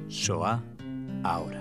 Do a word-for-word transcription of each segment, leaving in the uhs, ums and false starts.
Shoah ahora.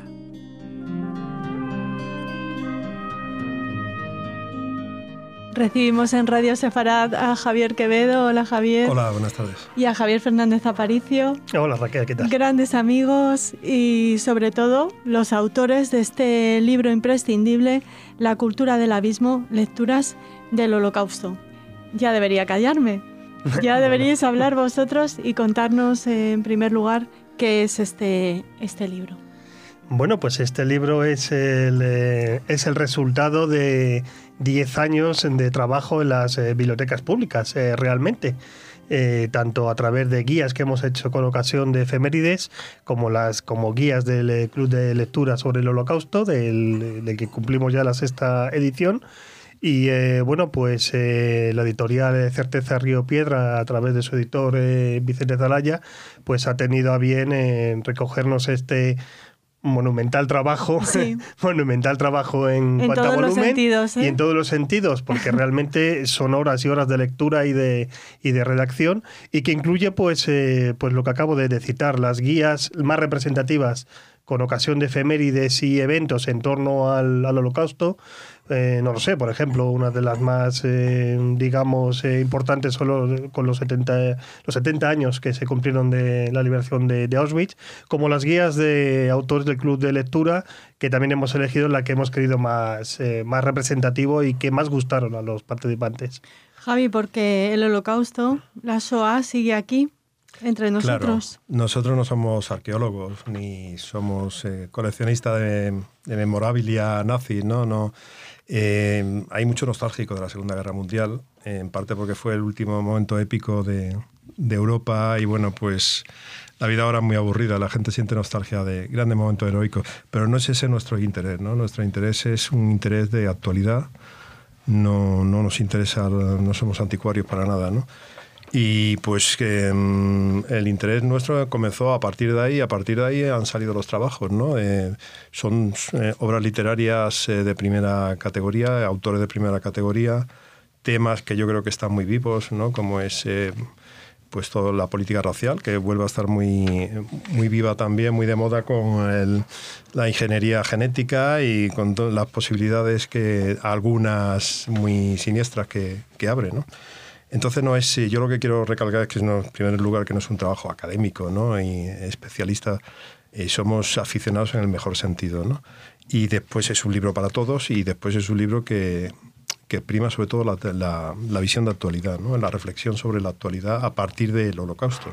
Recibimos en Radio Sefarad a Javier Quevedo. Hola, Javier. Hola, buenas tardes. Y a Javier Fernández Aparicio. Hola, Raquel, ¿qué tal? Grandes amigos y, sobre todo, los autores de este libro imprescindible, La cultura del abismo, lecturas del Holocausto. Ya debería callarme. Ya deberíais hablar vosotros y contarnos, eh, en primer lugar, qué es este, este libro. Bueno, pues este libro es el, eh, es el resultado de diez años de trabajo en las eh, bibliotecas públicas, eh, realmente. Eh, tanto a través de guías que hemos hecho con ocasión de efemérides, como las como guías del eh, Club de Lectura sobre el Holocausto, del, del que cumplimos ya la sexta edición. Y eh, bueno, pues eh, la editorial Certeza Río Piedra, a través de su editor eh, Vicente Zalaya, pues ha tenido a bien eh, recogernos este monumental trabajo, sí. monumental trabajo en, en cuanto a volumen sentidos, ¿eh? y en todos los sentidos, porque realmente son horas y horas de lectura y de, y de redacción, y que incluye pues, eh, pues lo que acabo de, de citar, las guías más representativas con ocasión de efemérides y eventos en torno al, al Holocausto. Eh, no lo sé, por ejemplo, una de las más, eh, digamos, eh, importantes son los, con los setenta, los setenta años que se cumplieron de la liberación de, de Auschwitz, como las guías de autores del Club de Lectura, que también hemos elegido la que hemos querido más, eh, más representativo y que más gustaron a los participantes. Javi, porque el Holocausto, la Shoah, sigue aquí, entre nosotros. Claro, nosotros no somos arqueólogos ni somos eh, coleccionistas de, de memorabilia nazi, ¿no? no eh, hay mucho nostálgico de la Segunda Guerra Mundial, eh, en parte porque fue el último momento épico de, de Europa y bueno, pues la vida ahora es muy aburrida, la gente siente nostalgia de grandes momentos heroicos, pero no es ese nuestro interés, ¿no? Nuestro interés es un interés de actualidad, no, no nos interesa, no somos anticuarios para nada, ¿no? Y pues que um, el interés nuestro comenzó a partir de ahí, a partir de ahí han salido los trabajos, ¿no? Eh, son eh, obras literarias eh, de primera categoría, autores de primera categoría, temas que yo creo que están muy vivos, ¿no? Como es eh, pues toda la política racial, que vuelve a estar muy, muy viva también, muy de moda con el, la ingeniería genética y con todas las posibilidades que algunas muy siniestras que, que abre, ¿no? Entonces, no es, yo lo que quiero recalcar es que, no, en primer lugar, que no es un trabajo académico, ¿no? Y especialista, eh, somos aficionados en el mejor sentido, ¿no? Y después es un libro para todos y después es un libro que, que prima sobre todo la, la, la visión de actualidad, ¿no? La reflexión sobre la actualidad a partir del Holocausto.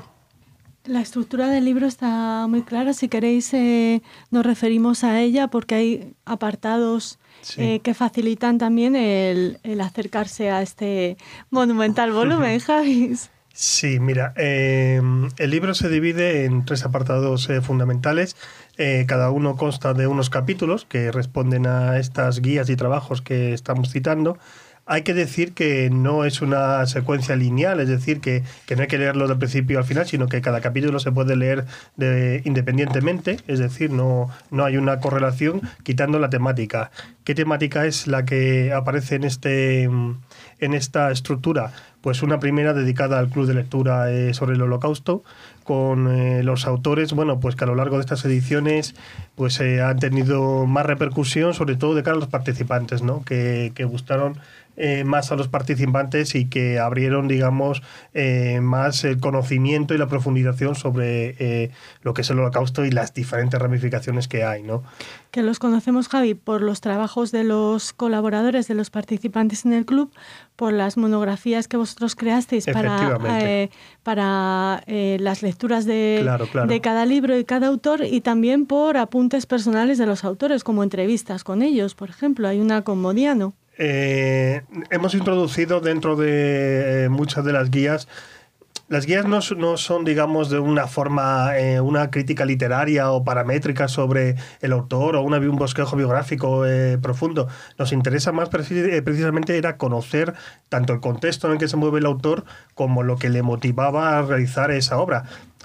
La estructura del libro está muy clara. Si queréis, eh, nos referimos a ella porque hay apartados sí. eh, que facilitan también el, el acercarse a este monumental volumen, Javi. Sí, mira, eh, el libro se divide en tres apartados eh, fundamentales. Eh, cada uno consta de unos capítulos que responden a estas guías y trabajos que estamos citando. Hay que decir que no es una secuencia lineal, es decir, que, que no hay que leerlo del principio al final, sino que cada capítulo se puede leer de, independientemente, es decir, no, no hay una correlación quitando la temática. ¿Qué temática es la que aparece en, este, en esta estructura? Pues una primera dedicada al Club de Lectura eh, sobre el Holocausto, con eh, los autores, bueno, pues que a lo largo de estas ediciones pues eh, han tenido más repercusión, sobre todo de cara a los participantes, ¿no? Que, que gustaron eh, más a los participantes y que abrieron, digamos, eh, más el conocimiento y la profundización sobre eh, lo que es el Holocausto y las diferentes ramificaciones que hay, ¿no? Que los conocemos, Javi, por los trabajos de los colaboradores, de los participantes en el club, por las monografías que vosotros creasteis para, eh, para eh, las lecturas de, claro, claro. de cada libro y cada autor, y también por apuntes personales de los autores, como entrevistas con ellos, por ejemplo. Hay una con Modiano. Eh, hemos introducido dentro de eh, muchas de las guías. Las guías no, no son, digamos, de una forma, eh, una crítica literaria o paramétrica sobre el autor o una, un bosquejo biográfico eh, profundo. Nos interesa más precisamente era conocer tanto el contexto en el que se mueve el autor como lo que le motivaba a realizar esa obra.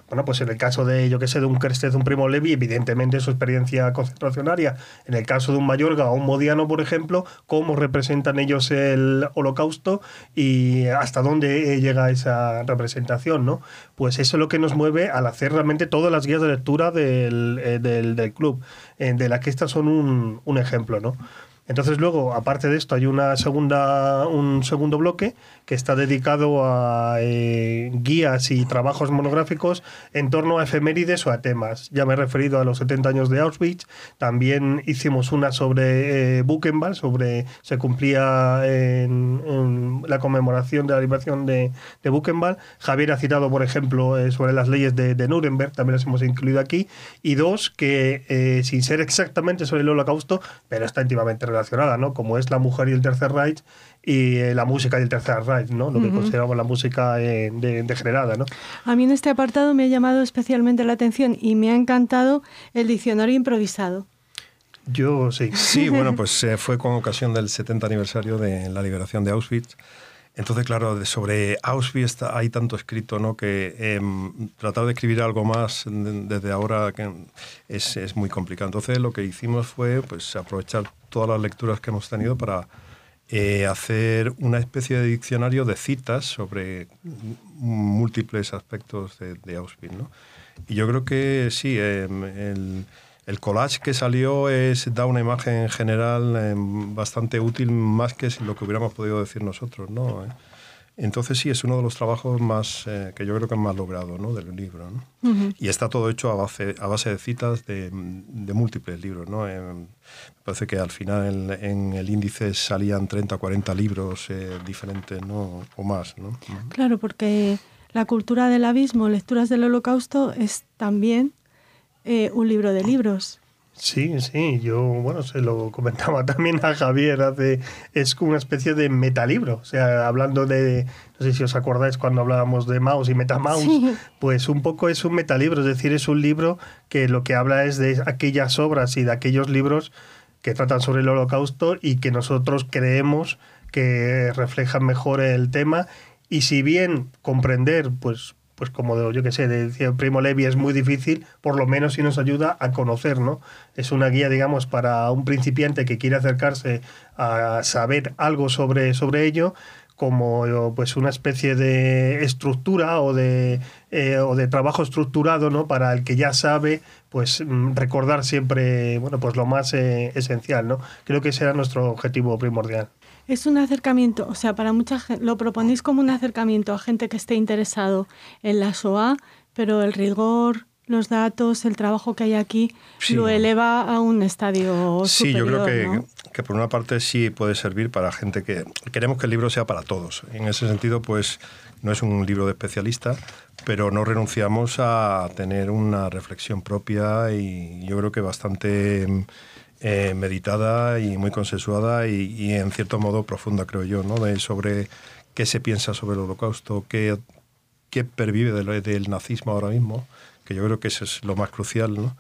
Bueno, pues en el caso de, yo que sé, de un Crested, un Primo Levi, evidentemente su experiencia concentracionaria. En el caso de un Mayorga o un Modiano, por ejemplo, cómo representan ellos el Holocausto y hasta dónde llega esa representación, ¿no? Pues eso es lo que nos mueve al hacer realmente todas las guías de lectura del, del, del club, de las que estas son un, un ejemplo, ¿no? Entonces luego, aparte de esto, hay una segunda, un segundo bloque que está dedicado a eh, guías y trabajos monográficos en torno a efemérides o a temas. Ya me he referido a los setenta años de Auschwitz. También hicimos una sobre eh, Buchenwald, sobre se cumplía en, en la conmemoración de la liberación de, de Buchenwald. Javier ha citado, por ejemplo, eh, sobre las leyes de, de Nuremberg, también las hemos incluido aquí. Y dos que, eh, sin ser exactamente sobre el Holocausto, pero está íntimamente relacionada, ¿no? Como es la mujer y el Tercer Reich y eh, la música y el Tercer Reich, ¿no? Lo que uh-huh. consideramos la música eh, de, degenerada, ¿no? A mí en este apartado me ha llamado especialmente la atención y me ha encantado el diccionario improvisado. Yo sí. Sí, bueno, pues eh, fue con ocasión del setenta aniversario de la liberación de Auschwitz. Entonces, claro, de sobre Auschwitz hay tanto escrito, ¿no? Que eh, tratar de escribir algo más de, desde ahora que es, es muy complicado. Entonces, lo que hicimos fue pues aprovechar todas las lecturas que hemos tenido para eh, hacer una especie de diccionario de citas sobre múltiples aspectos de, de Auschwitz, ¿no? Y yo creo que sí, eh, el, el collage que salió es, da una imagen general eh, bastante útil, más que lo que hubiéramos podido decir nosotros, ¿no? Entonces sí, es uno de los trabajos más eh, que yo creo que es más logrado, ¿no? Del libro, ¿no? Uh-huh. Y está todo hecho a base, a base de citas de, de múltiples libros, ¿no? Eh, me parece que al final en, en el índice salían treinta o cuarenta libros eh, diferentes, ¿no? O más, ¿no? Claro, porque La cultura del abismo, lecturas del Holocausto, es también eh, un libro de libros. Sí, sí, yo, bueno, se lo comentaba también a Javier, hace, es una especie de metalibro, o sea, hablando de, no sé si os acordáis cuando hablábamos de Maus y Metamaus, sí. Pues un poco es un metalibro, es decir, es un libro que lo que habla es de aquellas obras y de aquellos libros que tratan sobre el Holocausto y que nosotros creemos que reflejan mejor el tema, y si bien comprender, pues, pues como yo que sé, decía Primo Levi, es muy difícil, por lo menos sí nos ayuda a conocer, ¿no? Es una guía, digamos, para un principiante que quiere acercarse a saber algo sobre, sobre ello, como pues una especie de estructura o de, eh, o de trabajo estructurado, ¿no? Para el que ya sabe, pues recordar siempre, bueno, pues lo más eh, esencial, ¿no? Creo que ese era nuestro objetivo primordial. Es un acercamiento, o sea, para mucha gente, lo proponéis como un acercamiento a gente que esté interesado en la Shoah, pero el rigor, los datos, el trabajo que hay aquí, sí, lo eleva a un estadio sí, superior. Sí, yo creo que, ¿no? que por una parte sí puede servir para gente que... Queremos que el libro sea para todos. En ese sentido, pues no es un libro de especialista, pero no renunciamos a tener una reflexión propia y yo creo que bastante... Eh, meditada y muy consensuada y, y en cierto modo profunda, creo yo, ¿no? De sobre qué se piensa sobre el Holocausto, qué, qué pervive del, del nazismo ahora mismo, que yo creo que eso es lo más crucial, ¿no?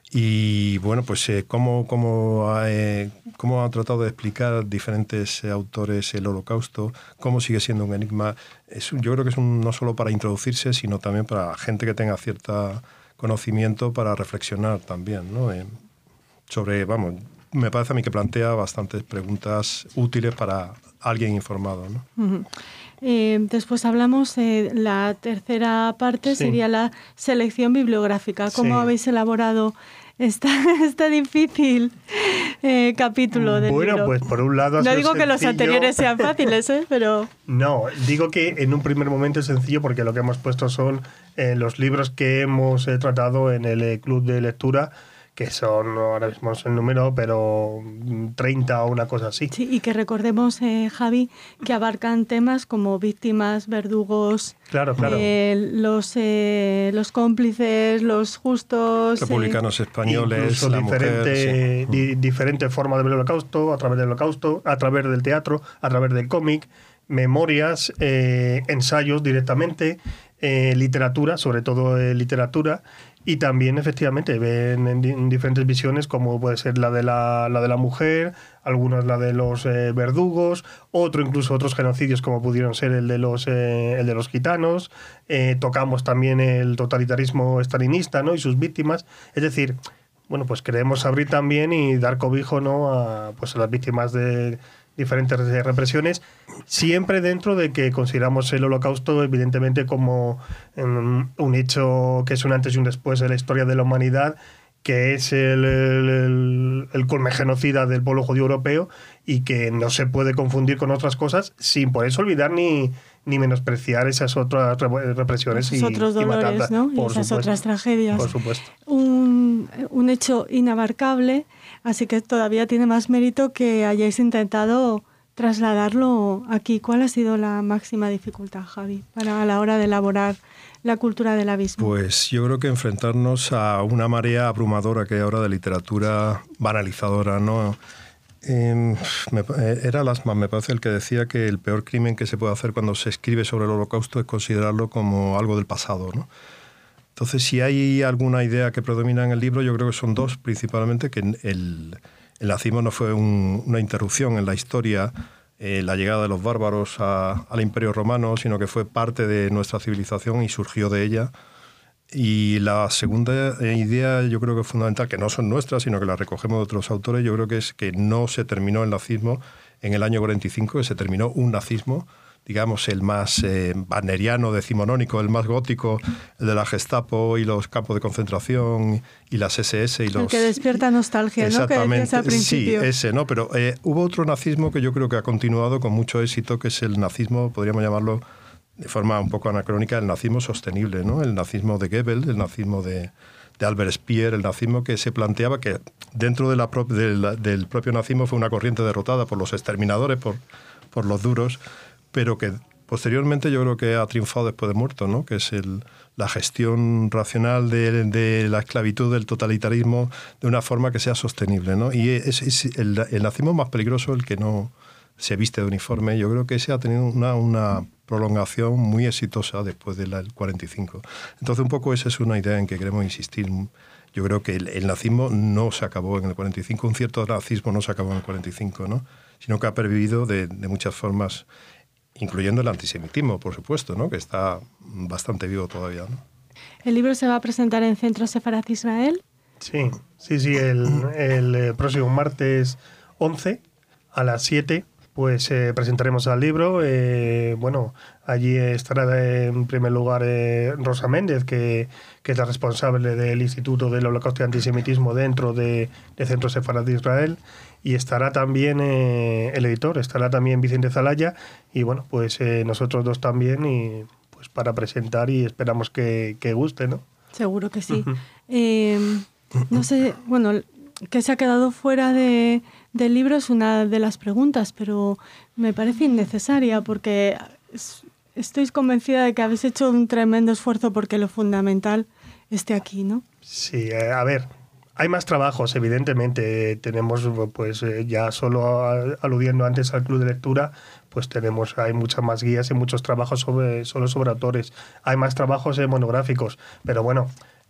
Y bueno, pues eh, cómo, cómo, eh, cómo han tratado de explicar diferentes eh, autores el Holocausto, cómo sigue siendo un enigma. Es, yo creo que es un, no solo para introducirse, sino también para gente que tenga cierto conocimiento para reflexionar también, ¿no? Eh, sobre, vamos, me parece a mí que plantea bastantes preguntas útiles para alguien informado, ¿no? Uh-huh. Eh, después hablamos, eh, la tercera parte sí. sería la selección bibliográfica. ¿Cómo sí. habéis elaborado esta, este difícil eh, capítulo del Bueno, libro? Pues por un lado... No digo sencillo. que los anteriores sean fáciles, ¿eh? Pero... No, digo que en un primer momento es sencillo porque lo que hemos puesto son eh, los libros que hemos eh, tratado en el eh, club de lectura, que son, ahora mismo no sé el número, pero treinta o una cosa así. Sí, y que recordemos, eh, Javi, que abarcan temas como víctimas, verdugos, claro, claro. Eh, los, eh, los cómplices, los justos... Republicanos eh, españoles, la diferente, mujer, sí. di, diferente forma de ver el Holocausto, a través del Holocausto, a través del teatro, a través del cómic, memorias, eh, ensayos directamente, eh, literatura, sobre todo eh, literatura, Y también, efectivamente, ven en, en diferentes visiones, como puede ser la de la, la de la mujer, algunas la de los eh, verdugos, otro incluso otros genocidios como pudieron ser el de los, eh, el de los gitanos. Eh, tocamos también el totalitarismo stalinista, ¿no? Y sus víctimas. Es decir, bueno, pues queremos abrir también y dar cobijo, ¿no? a, pues a las víctimas de diferentes represiones, siempre dentro de que consideramos el Holocausto evidentemente como um, un hecho que es un antes y un después de la historia de la humanidad, que es el, el, el culmen genocida del pueblo judío europeo y que no se puede confundir con otras cosas sin por eso olvidar ni, ni menospreciar esas otras represiones esos y otros dolores, y matanzas, ¿no? Y esas supuesto, otras tragedias. Por supuesto. Un, un hecho inabarcable, así que todavía tiene más mérito que hayáis intentado trasladarlo aquí. ¿Cuál ha sido la máxima dificultad, Javi, para a la hora de elaborar la cultura del abismo? Pues yo creo que enfrentarnos a una marea abrumadora que hay ahora de literatura banalizadora, ¿no? Eh, me, era Lasman, me parece, el que decía que el peor crimen que se puede hacer cuando se escribe sobre el Holocausto es considerarlo como algo del pasado, ¿no? Entonces, si hay alguna idea que predomina en el libro, yo creo que son dos, principalmente, que el, el nazismo no fue un, una interrupción en la historia, eh, la llegada de los bárbaros a, al Imperio Romano, sino que fue parte de nuestra civilización y surgió de ella. Y la segunda idea, yo creo que es fundamental, que no son nuestras, sino que la recogemos de otros autores, yo creo que es que no se terminó el nazismo en el año cuarenta y cinco, que se terminó un nazismo, digamos, el más eh, wagneriano, decimonónico, el más gótico, el de la Gestapo y los campos de concentración y las ese ese. Y los... El que despierta nostalgia, ¿no? Que decías al principio. Sí, ese, ¿no? Pero eh, hubo otro nazismo que yo creo que ha continuado con mucho éxito, que es el nazismo, podríamos llamarlo de forma un poco anacrónica, el nazismo sostenible, ¿no? El nazismo de Goebbels, el nazismo de, de Albert Speer, el nazismo que se planteaba que dentro de la pro, de la, del propio nazismo fue una corriente derrotada por los exterminadores, por, por los duros, pero que posteriormente yo creo que ha triunfado después de muerto, ¿no? Que es el, la gestión racional de, de la esclavitud, del totalitarismo, de una forma que sea sostenible, ¿no? Y es, es el, el nazismo más peligroso, el que no se viste de uniforme. Yo creo que ese ha tenido una, una prolongación muy exitosa después del cuarenta y cinco. Entonces, un poco esa es una idea en que queremos insistir. Yo creo que el, el nazismo no se acabó en el cuarenta y cinco, un cierto nazismo no se acabó en el cuarenta y cinco, ¿no? Sino que ha pervivido de, de muchas formas, incluyendo el antisemitismo, por supuesto, ¿no? Que está bastante vivo todavía, ¿no? ¿El libro se va a presentar en Centro Sefarat Israel? Sí, sí, sí, el, el próximo martes once a las siete pues eh, presentaremos el libro. Eh, bueno, allí estará en primer lugar eh, Rosa Méndez, que, que es la responsable del Instituto del Holocausto y Antisemitismo dentro de, de Centro Sefarat de Israel, y estará también eh, el editor, estará también Vicente Zalaya, y bueno, pues eh, nosotros dos también, y pues para presentar, y esperamos que, que guste, ¿no? Seguro que sí. Uh-huh. eh, no sé, bueno, que se ha quedado fuera de, del libro es una de las preguntas, pero me parece innecesaria porque es, estoy convencida de que habéis hecho un tremendo esfuerzo porque lo fundamental esté aquí, ¿no? Sí, eh, a ver, hay más trabajos, evidentemente. Tenemos, pues ya solo aludiendo antes al club de lectura, pues tenemos, hay muchas más guías y muchos trabajos sobre, solo sobre autores. Hay más trabajos eh, monográficos, pero bueno...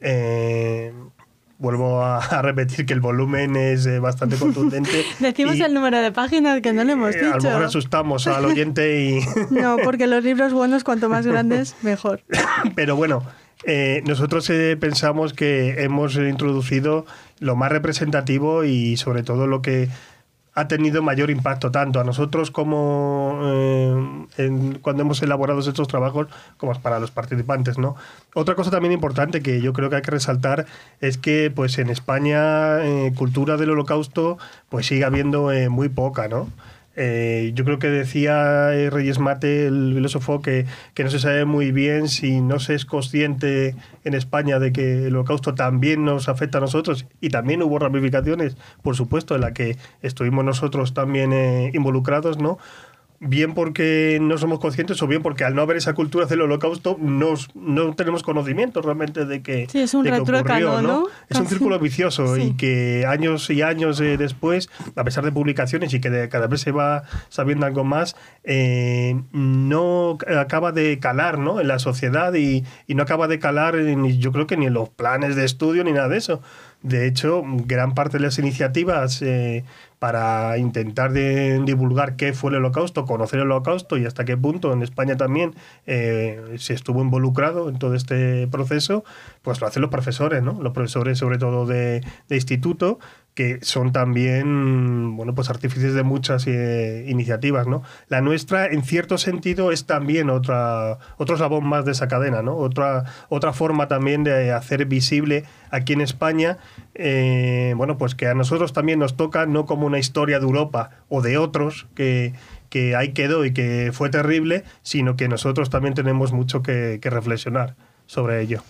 Eh, Vuelvo a, a repetir que el volumen es eh, bastante contundente. Decimos y, el número de páginas, que no lo hemos dicho. A lo mejor asustamos al oyente y... No, porque los libros buenos, cuanto más grandes, mejor. Pero bueno, eh, nosotros eh, pensamos que hemos introducido lo más representativo y sobre todo lo que ha tenido mayor impacto tanto a nosotros como eh, en, cuando hemos elaborado estos trabajos, como para los participantes, ¿no? Otra cosa también importante que yo creo que hay que resaltar es que pues en España eh, cultura del Holocausto pues sigue habiendo eh, muy poca, ¿no? Eh, yo creo que decía eh, Reyes Mate, el filósofo, que, que no se sabe muy bien si no se es consciente en España de que el Holocausto también nos afecta a nosotros, y también hubo ramificaciones, por supuesto, en la que estuvimos nosotros también eh, involucrados, ¿no? bien porque no somos conscientes o bien porque al no haber esa cultura del holocausto nos, no tenemos conocimiento realmente de que, sí, es un de que ocurrió, ¿no? ¿no? Es un círculo vicioso sí. y que años y años eh, después, a pesar de publicaciones y que de, cada vez se va sabiendo algo más, eh, no acaba de calar, ¿no? En la sociedad y, y no acaba de calar, ni, yo creo que ni en los planes de estudio ni nada de eso. De hecho, gran parte de las iniciativas eh, para intentar de divulgar qué fue el Holocausto, conocer el Holocausto y hasta qué punto en España también eh, se estuvo involucrado en todo este proceso, pues lo hacen los profesores, ¿no? Los profesores sobre todo de, de instituto, que son también, bueno, pues artífices de muchas eh, iniciativas, ¿no? La nuestra, en cierto sentido, es también otra, otro eslabón más de esa cadena, ¿no? Otra, otra forma también de hacer visible aquí en España, eh, bueno, pues que a nosotros también nos toca, no como una historia de Europa o de otros, que, que ahí quedó y que fue terrible, sino que nosotros también tenemos mucho que, que reflexionar sobre ello.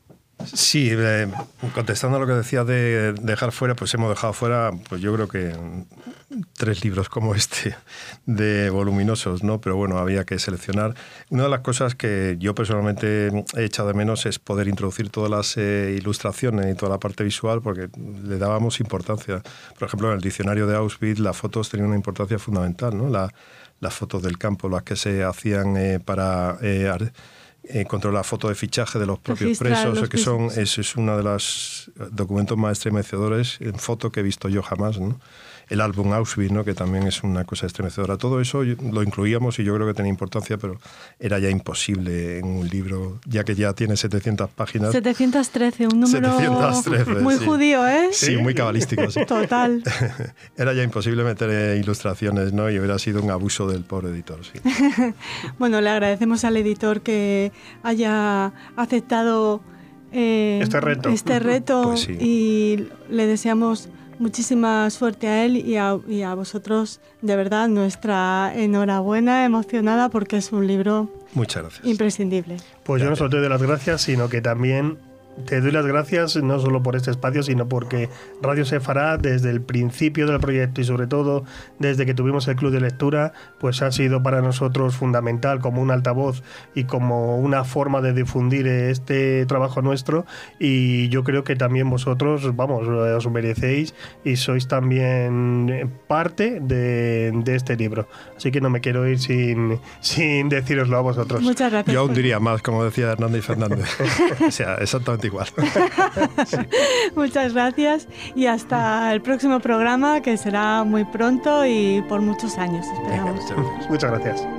Sí, eh, contestando a lo que decía de dejar fuera, pues hemos dejado fuera, pues yo creo que tres libros como este, de voluminosos, ¿no? Pero bueno, había que seleccionar. Una de las cosas que yo personalmente he echado de menos es poder introducir todas las eh, ilustraciones y toda la parte visual, porque le dábamos importancia. Por ejemplo, en el diccionario de Auschwitz las fotos tenían una importancia fundamental, ¿no? La, las fotos del campo, las que se hacían eh, para... Eh, Eh, contra la foto de fichaje de los propios Registrar presos, los que son, es, es uno de los documentos más estremecedores en foto que he visto yo jamás, ¿no? El álbum Auschwitz, ¿no? Que también es una cosa estremecedora. Todo eso lo incluíamos y yo creo que tenía importancia, pero era ya imposible en un libro, ya que ya tiene setecientas páginas. setecientos trece, un número setecientos trece, muy sí. judío, ¿eh? Sí, muy cabalístico. Sí. Total. Era ya imposible meter ilustraciones, ¿no? Y hubiera sido un abuso del pobre editor, sí. Bueno, le agradecemos al editor que haya aceptado eh, este reto, este reto pues sí. Y le deseamos muchísima suerte a él y a, y a vosotros, de verdad, nuestra enhorabuena, emocionada, porque es un libro Muchas gracias. imprescindible. Pues yo no solo te doy las gracias, sino que también te doy las gracias no solo por este espacio, sino porque Radio Sefará, desde el principio del proyecto y sobre todo desde que tuvimos el club de lectura, pues ha sido para nosotros fundamental como un altavoz y como una forma de difundir este trabajo nuestro, y yo creo que también vosotros, vamos, os merecéis y sois también parte de, de este libro. Así que no me quiero ir sin, sin decíroslo a vosotros. Muchas gracias. Yo aún diría más, como decía Hernández y Fernández. O sea, exactamente igual. Sí. Muchas gracias y hasta el próximo programa, que será muy pronto y por muchos años, esperamos. Venga, muchas gracias. Muchas gracias.